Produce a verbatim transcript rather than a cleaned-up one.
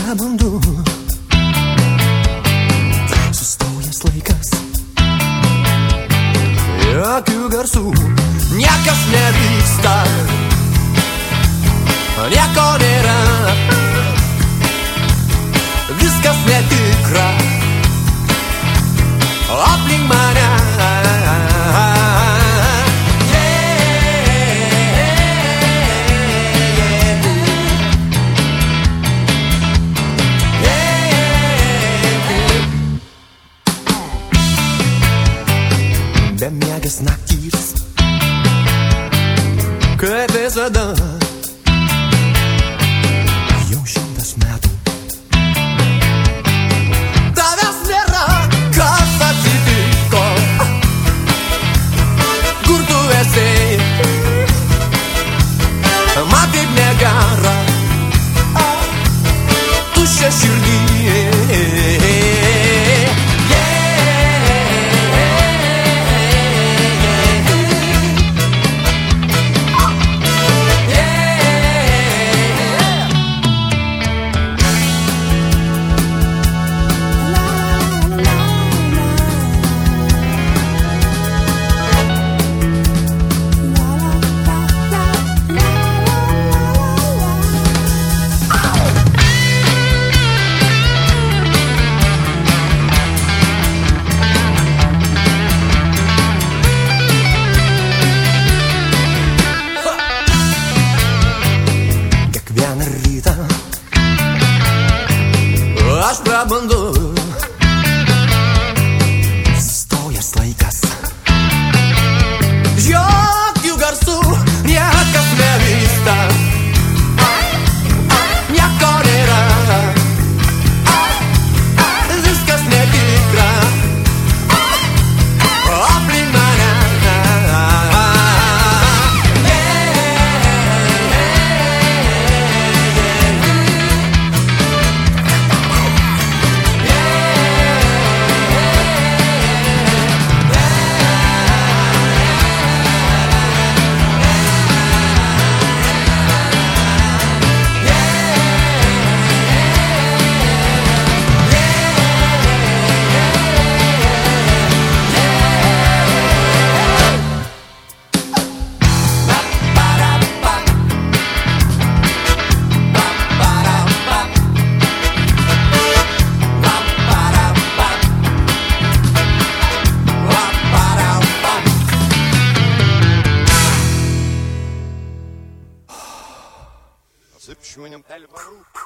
prabundu, sustojęs laikas, jokių garsų, niekas nevyksta, nieko nėra, viskas netikra, aplink mane. Bemiegas naktys, kaip visada, jau šimtas metų. Tavęs nėra, kas atsitiko, kur tu esi, man taip negera, tuščia širdį. Aš prabundu, sustojęs laikas, jokių garsų, niekas nevyksta, nieko nėra, viskas netikra, aplink mane. Zip, schwingen,